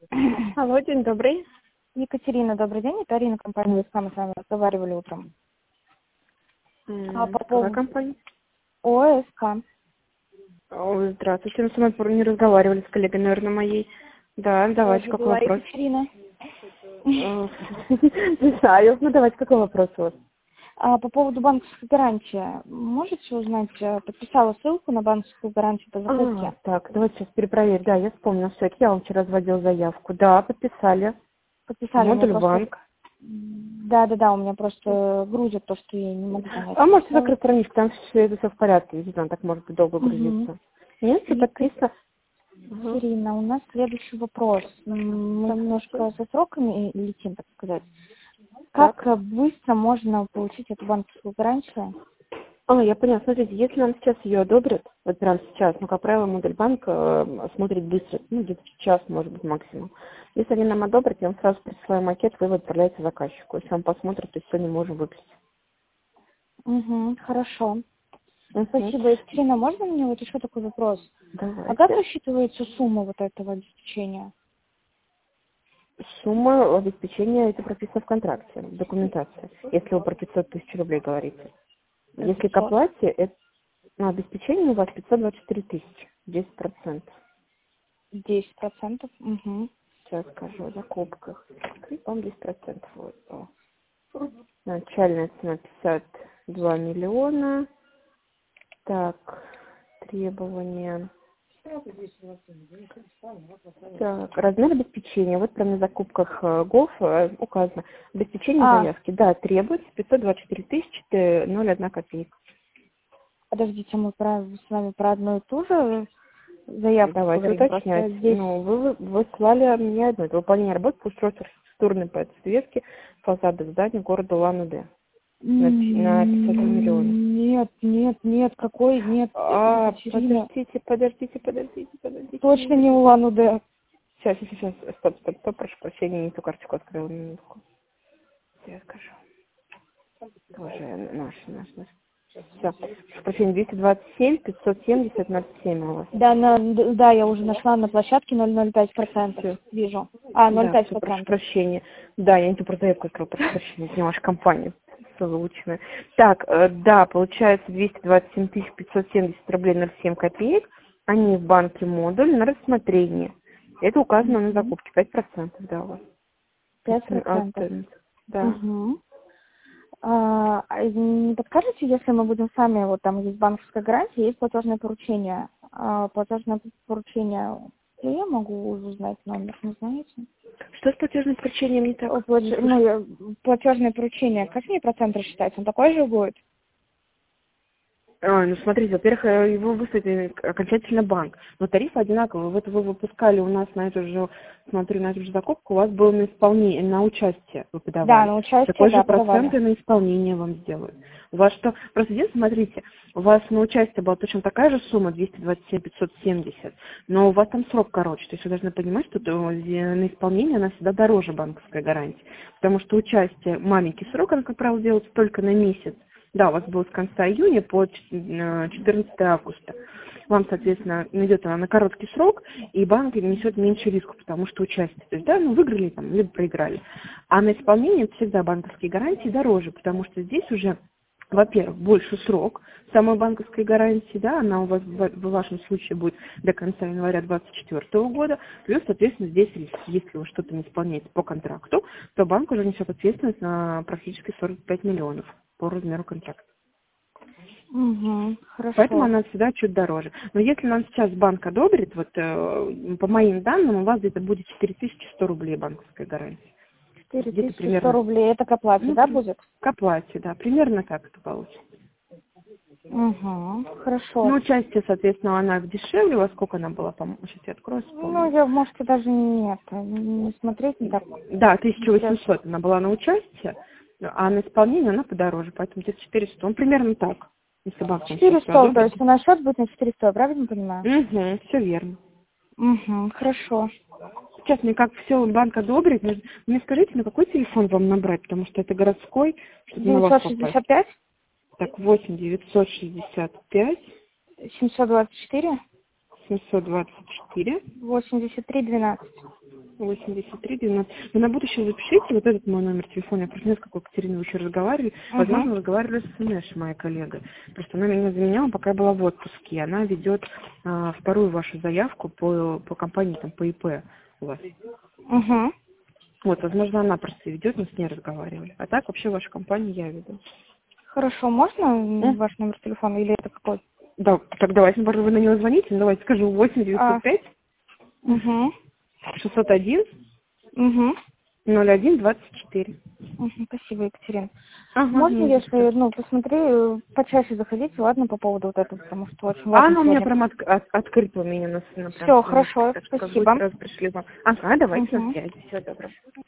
Алло, день добрый. Екатерина, добрый день. Это Арина, компания ВСК. Мы с вами разговаривали утром. По Какая поводу компания? ОСК. О, здравствуйте, мы с вами не разговаривали с коллегой, наверное, моей. Да, давайте, Тоже какой была вопрос? Екатерина. Не знаю, ну давайте, какой вопрос у вас? По поводу банковской гарантии. Можете узнать, подписала ссылку на банковскую гарантию по закупке? Так, давайте сейчас перепроверить. Да, я вспомнила, все, я вам вчера разводил заявку. Да, подписали. Подписали, мне Модуль просто... банк. Да, у меня просто грузит то, что я не могу понять. Можете закрыть страничку, там это все в порядке. Не знаю, так может быть долго Угу. грузиться. Нет, все подписано. Екатерина, у нас следующий вопрос. Мы немножко со сроками летим, так сказать. Как Так. быстро можно получить эту банковскую гарантию? Я поняла. Смотрите, если нам сейчас ее одобрят, вот прямо сейчас, как правило, модуль банк смотрит быстро, где-то час, может быть, максимум. Если они нам одобрят, я вам сразу присылаю макет, вы его отправляете заказчику. Если он посмотрит, то сегодня можем выпустить. Угу, хорошо. Угу. Спасибо, Екатерина. Можно мне вот еще такой вопрос? А как Давайте. рассчитывается сумма вот этого обеспечения? Сумма обеспечения, это прописано в контракте, в документации, если вы про 500 тысяч рублей говорите. Про Если к 500? оплате, это, обеспечение у вас 524 тысячи, 10%. 10%? Угу. Сейчас скажу о закупках. Вам 10% вот. Начальная цена 52 миллиона. Так, требования. Так, размер обеспечения. Вот прямо на закупках ГОВ указано. Обеспечение заявки. Да, требуется 524 тысячи 0,1 копейка. Подождите, мы с вами про одну и ту же заявку Давайте говорим. уточнять. Просто здесь... Вы слали мне одно. Это выполнение работ по устройству архитектурной подсветки фасада здания города Улан-Удэ. На 500 миллионов. Нет, какой нет, Екатерина. Подождите. Точно не Улан-Удэ. Сейчас. Стоп, прошу прощения, не ту карточку открыла, минутку. Я скажу. Тоже наш. Все. Прошу прощения, 227, 570, 07 у вас. Да, я уже нашла на площадке 0,05%. Всё. Вижу. Да, 0,5%. прошу прощения. Да, я не ту про заявку открыла, прошу прощения, это не ваша компания. Все выучено. Так, да, получается 227 570 рублей 07 копеек. Они в банке модуль на рассмотрение. Это указано на закупке, 5%, да, у вас. 5%. Да. Угу. Не подскажете, если мы будем сами, вот там есть банковская гарантия, есть платежное поручение. Платежное поручение, я могу узнать номер, не знаете? Что с платежным поручением не так? Платежное поручение, как мне процент рассчитать? Он такой же будет? Смотрите, во-первых, его выставит окончательно банк. Но тарифы одинаковые. Вот вы выпускали у нас на эту же закупку, у вас было на исполнение, на участие вы подавали. Да, на участие, Такой же подавали. процент и на исполнение вам сделают. У вас что? Просто здесь, смотрите, у вас на участие была точно такая же сумма, 227 570, но у вас там срок короче. То есть вы должны понимать, что на исполнение она всегда дороже банковской гарантии. Потому что участие, маленький срок, он, как правило, делается только на месяц. Да, у вас было с конца июня по 14 августа. Вам, соответственно, идет она на короткий срок, и банк несет меньше риска, потому что участие. То есть, да, выиграли там, либо проиграли. А на исполнение всегда банковские гарантии дороже, потому что здесь уже, во-первых, больше срок самой банковской гарантии, да, она у вас в вашем случае будет до конца января 2024 года, плюс, соответственно, здесь риск. Если вы что-то не исполняете по контракту, то банк уже несет ответственность на практически 45 миллионов по размеру контракта. Угу, хорошо. Поэтому она всегда чуть дороже. Но если нам сейчас банк одобрит, вот по моим данным, у вас где-то будет 4100 рублей банковская гарантия. 4100 рублей, это к оплате, да, будет? К оплате, да, примерно так это получится. Угу, хорошо. Ну, участие, соответственно, она дешевле, во сколько она была, сейчас я открою, вспомню. Я, можете даже не смотреть, не так. Да, 1800 она была на участие, а на исполнение она подороже, поэтому где-то 400. Он примерно так. Если банк 400, то есть на счет будет на 400, правильно понимаю? Угу, все верно. Угу, хорошо. Сейчас мне как все банк одобрит, мне скажите, на какой телефон вам набрать, потому что это городской, чтобы на вас попасть. 965? Так, 8 965 724? 724 83 12. 83 90. Вы на будущее запишите вот этот мой номер телефона. Я просто не знаю, с какой Катериной вы еще разговаривали. Возможно, вы разговаривали с Инеш, моя коллега. Просто она меня заменяла, пока я была в отпуске. Она ведет вторую вашу заявку по компании, там, по ИП у вас. Вот, возможно, она просто ведет, мы с ней разговаривали. А так вообще вашу компанию я веду. Хорошо, можно ваш номер телефона или это какой? Да, так давайте, вы на него звоните. Ну, давайте скажу 8 905 601 01 24. Спасибо, Екатерина. Можно, если, посмотри, почаще заходите, ладно, по поводу вот этого, потому что очень важно. Она у меня прям открыта у меня на Все, хорошо, спасибо. Сразу пришли вам. Ага, давайте на связи. Всего доброго.